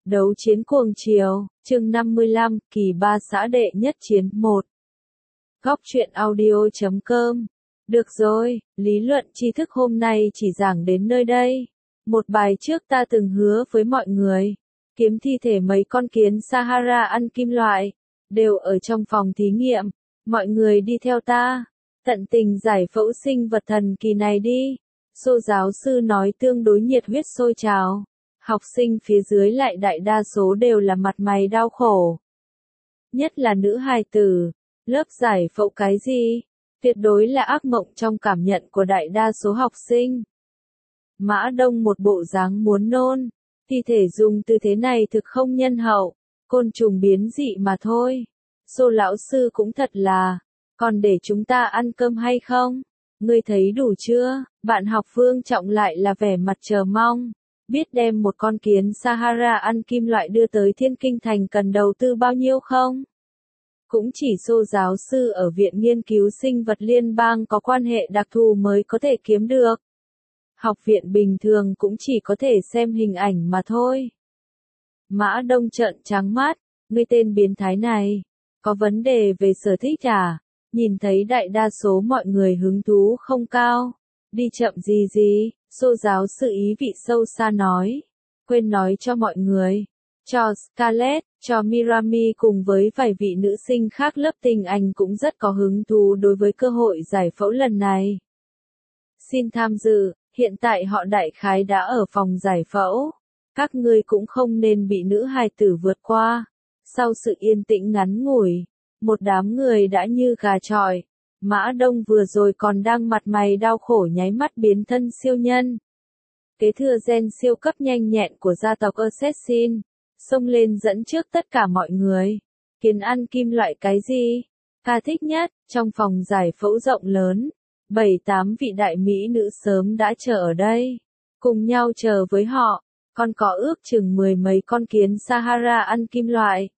Đấu chiến cuồng chiều, chương 55, kỳ 3 xã đệ nhất chiến 1. Góc truyện audio.com. Được rồi, lý luận tri thức hôm nay chỉ giảng đến nơi đây. Một bài trước ta từng hứa với mọi người, kiếm thi thể mấy con kiến Sahara ăn kim loại, đều ở trong phòng thí nghiệm. Mọi người đi theo ta, tận tình giải phẫu sinh vật thần kỳ này đi. Xô giáo sư nói tương đối nhiệt huyết sôi trào. Học sinh phía dưới lại đại đa số đều là mặt mày đau khổ. Nhất là nữ hài tử, lớp giải phẫu cái gì? Tuyệt đối là ác mộng trong cảm nhận của đại đa số học sinh. Mã Đông một bộ dáng muốn nôn, thi thể dùng tư thế này thực không nhân hậu, côn trùng biến dị mà thôi. Xô lão sư cũng thật là, còn để chúng ta ăn cơm hay không? Ngươi thấy đủ chưa? Bạn học Vương Trọng lại là vẻ mặt chờ mong. Biết đem một con kiến Sahara ăn kim loại đưa tới Thiên Kinh Thành cần đầu tư bao nhiêu không? Cũng chỉ Xô giáo sư ở Viện Nghiên cứu Sinh vật Liên bang có quan hệ đặc thù mới có thể kiếm được. Học viện bình thường cũng chỉ có thể xem hình ảnh mà thôi. Mã Đông trợn trắng mắt, ngươi tên biến thái này, có vấn đề về sở thích à? Nhìn thấy đại đa số mọi người hứng thú không cao. Đi chậm gì, Xô giáo sư ý vị sâu xa nói. Quên nói cho mọi người. Cho Scarlett, cho Mirami cùng với vài vị nữ sinh khác lớp tình anh cũng rất có hứng thú đối với cơ hội giải phẫu lần này. Xin tham dự, hiện tại họ đại khái đã ở phòng giải phẫu. Các ngươi cũng không nên bị nữ hài tử vượt qua. Sau sự yên tĩnh ngắn ngủi, một đám người đã như gà chọi. Mã Đông vừa rồi còn đang mặt mày đau khổ nháy mắt biến thân siêu nhân. Kế thừa gen siêu cấp nhanh nhẹn của gia tộc Assassin, xông lên dẫn trước tất cả mọi người. Kiến ăn kim loại cái gì? Ta thích nhất, trong phòng giải phẫu rộng lớn, 7-8 vị đại mỹ nữ sớm đã chờ ở đây. Cùng nhau chờ với họ, còn có ước chừng 10 mấy con kiến Sahara ăn kim loại.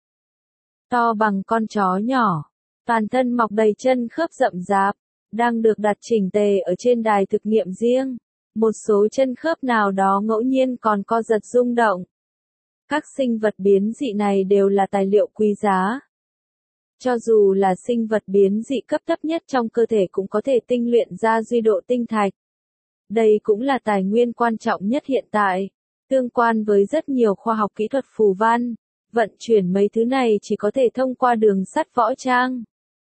To bằng con chó nhỏ. Toàn thân mọc đầy chân khớp rậm rạp, đang được đặt chỉnh tề ở trên đài thực nghiệm riêng. Một số chân khớp nào đó ngẫu nhiên còn co giật rung động. Các sinh vật biến dị này đều là tài liệu quý giá. Cho dù là sinh vật biến dị cấp thấp nhất trong cơ thể cũng có thể tinh luyện ra duy độ tinh thạch. Đây cũng là tài nguyên quan trọng nhất hiện tại, tương quan với rất nhiều khoa học kỹ thuật phù văn. Vận chuyển mấy thứ này chỉ có thể thông qua đường sắt võ trang.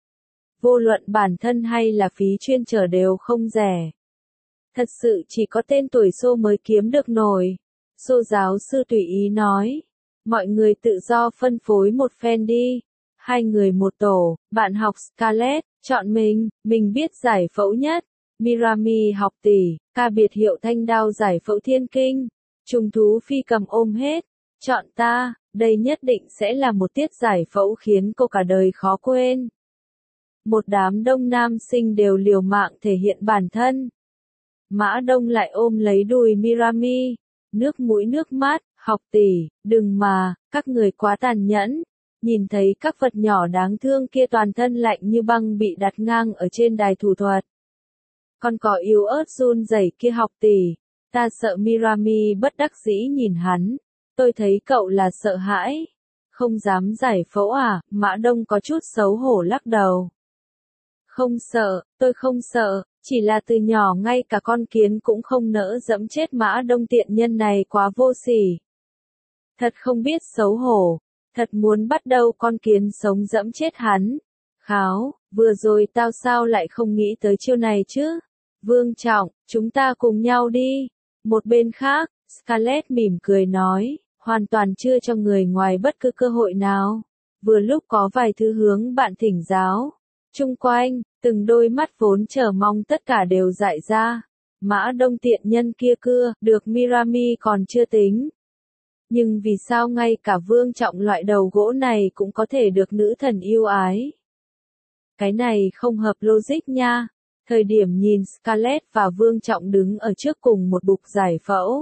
Vô luận bản thân hay là phí chuyên trở đều không rẻ. Thật sự chỉ có tên tuổi Xô mới kiếm được nổi. Xô giáo sư tùy ý nói. Mọi người tự do phân phối một phen đi. 2 người một tổ, bạn học Scarlett, chọn mình biết giải phẫu nhất. Mirami học tỷ, ca biệt hiệu thanh đao giải phẫu thiên kinh. Trùng thú phi cầm ôm hết. Chọn ta, đây nhất định sẽ là một tiết giải phẫu khiến cô cả đời khó quên. Một đám đông nam sinh đều liều mạng thể hiện bản thân. Mã Đông lại ôm lấy đùi Mirami, nước mũi nước mắt, học tỷ, đừng mà, các người quá tàn nhẫn. Nhìn thấy các vật nhỏ đáng thương kia toàn thân lạnh như băng bị đặt ngang ở trên đài thủ thuật. Còn có yếu ớt run rẩy kia học tỷ, ta sợ. Mirami bất đắc dĩ nhìn hắn, tôi thấy cậu là sợ hãi. Không dám giải phẫu à? Mã Đông có chút xấu hổ lắc đầu. Không sợ, tôi không sợ, chỉ là từ nhỏ ngay cả con kiến cũng không nỡ dẫm chết. Mã Đông tiện nhân này quá vô sỉ. Thật không biết xấu hổ, thật muốn bắt đầu con kiến sống dẫm chết hắn. Kháo, vừa rồi tao sao lại không nghĩ tới chiêu này chứ? Vương Trọng, chúng ta cùng nhau đi. Một bên khác, Scarlett mỉm cười nói, hoàn toàn chưa cho người ngoài bất cứ cơ hội nào. Vừa lúc có vài thứ hướng bạn thỉnh giáo. Chung quanh, từng đôi mắt vốn chờ mong tất cả đều dại ra. Mã Đông tiện nhân kia cưa, được Mirami còn chưa tính. Nhưng vì sao ngay cả Vương Trọng loại đầu gỗ này cũng có thể được nữ thần yêu ái? Cái này không hợp logic nha. Thời điểm nhìn Scarlett và Vương Trọng đứng ở trước cùng một bục giải phẫu.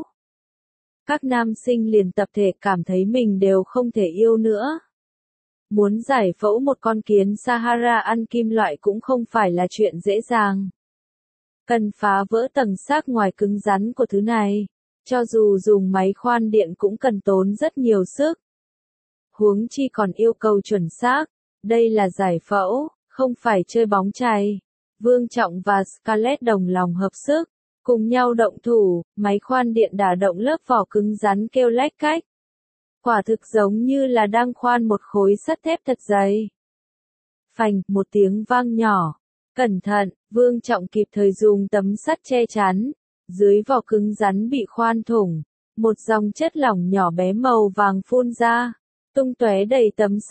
Các nam sinh liền tập thể cảm thấy mình đều không thể yêu nữa. Muốn giải phẫu một con kiến Sahara ăn kim loại cũng không phải là chuyện dễ dàng. Cần phá vỡ tầng xác ngoài cứng rắn của thứ này. Cho dù dùng máy khoan điện cũng cần tốn rất nhiều sức. Huống chi còn yêu cầu chuẩn xác. Đây là giải phẫu, không phải chơi bóng chày. Vương Trọng và Scarlett đồng lòng hợp sức, cùng nhau động thủ, máy khoan điện đả động lớp vỏ cứng rắn kêu lách cách. Quả thực giống như là đang khoan một khối sắt thép thật dày. Phành, một tiếng vang nhỏ. Cẩn thận, Vương Trọng kịp thời dùng tấm sắt che chắn. Dưới vỏ cứng rắn bị khoan thủng, một dòng chất lỏng nhỏ bé màu vàng phun ra, tung tóe đầy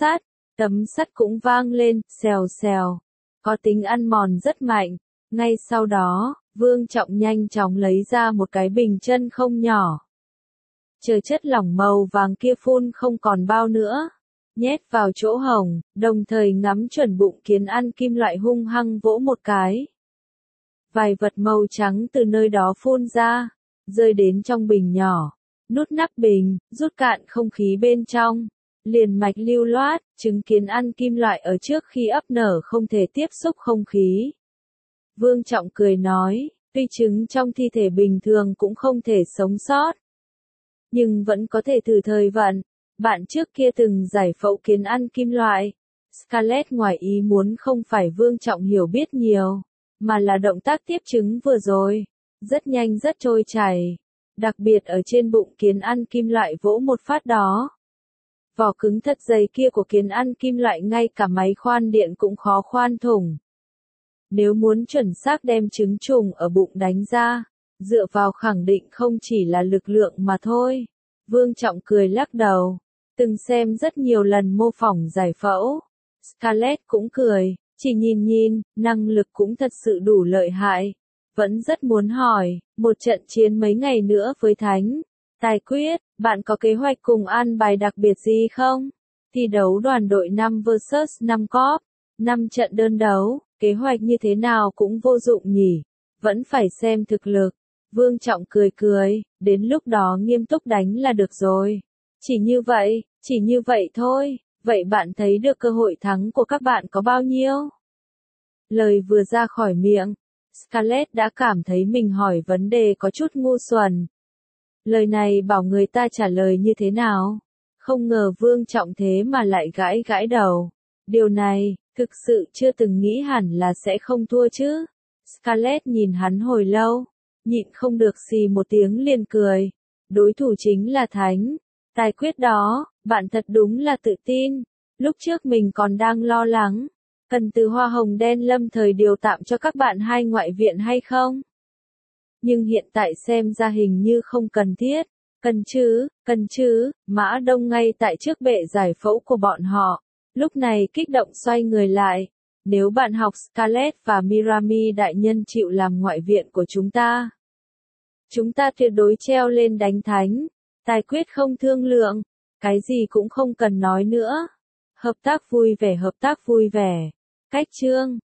tấm sắt cũng vang lên, xèo xèo, có tính ăn mòn rất mạnh. Ngay sau đó, Vương Trọng nhanh chóng lấy ra một cái bình chân không nhỏ. Chờ chất lỏng màu vàng kia phun không còn bao nữa, nhét vào chỗ hổng, đồng thời ngắm chuẩn bụng kiến ăn kim loại hung hăng vỗ một cái. Vài vật màu trắng từ nơi đó phun ra, rơi đến trong bình nhỏ. Nút nắp bình, rút cạn không khí bên trong. Liền mạch lưu loát, trứng kiến ăn kim loại ở trước khi ấp nở không thể tiếp xúc không khí. Vương Trọng cười nói, tuy trứng trong thi thể bình thường cũng không thể sống sót, nhưng vẫn có thể thử thời vận. Bạn trước kia từng giải phẫu kiến ăn kim loại. Scarlett ngoài ý muốn không phải Vương Trọng hiểu biết nhiều, mà là động tác tiếp trứng vừa rồi. Rất nhanh rất trôi chảy. Đặc biệt ở trên bụng kiến ăn kim loại vỗ một phát đó. Vỏ cứng thật dày kia của kiến ăn kim loại ngay cả máy khoan điện cũng khó khoan thủng. Nếu muốn chuẩn xác đem trứng trùng ở bụng đánh ra, dựa vào khẳng định không chỉ là lực lượng mà thôi. Vương Trọng cười lắc đầu. Từng xem rất nhiều lần mô phỏng giải phẫu. Scarlett cũng cười, chỉ nhìn, năng lực cũng thật sự đủ lợi hại. Vẫn rất muốn hỏi, một trận chiến mấy ngày nữa với Thánh Tài Quyết, bạn có kế hoạch cùng an bài đặc biệt gì không? Thi đấu đoàn đội 5 vs 5 cop, 5 trận đơn đấu, kế hoạch như thế nào cũng vô dụng nhỉ, vẫn phải xem thực lực. Vương Trọng cười, đến lúc đó nghiêm túc đánh là được rồi. Chỉ như vậy thôi, vậy bạn thấy được cơ hội thắng của các bạn có bao nhiêu? Lời vừa ra khỏi miệng, Scarlett đã cảm thấy mình hỏi vấn đề có chút ngu xuẩn. Lời này bảo người ta trả lời như thế nào? Không ngờ Vương Trọng thế mà lại gãi đầu. Điều này, thực sự chưa từng nghĩ hẳn là sẽ không thua chứ. Scarlett nhìn hắn hồi lâu, nhịn không được xì một tiếng liền cười. Đối thủ chính là Thánh Tài Quyết đó, bạn thật đúng là tự tin. Lúc trước mình còn đang lo lắng, cần từ hoa hồng đen lâm thời điều tạm cho các bạn hai ngoại viện hay không? Nhưng hiện tại xem ra hình như không cần thiết. Cần chứ, Mã Đông ngay tại trước bệ giải phẫu của bọn họ. Lúc này kích động xoay người lại. Nếu bạn học Scarlett và Mirami đại nhân chịu làm ngoại viện của chúng ta tuyệt đối treo lên đánh Thánh Tài Quyết không thương lượng. Cái gì cũng không cần nói nữa. Hợp tác vui vẻ. Cách chương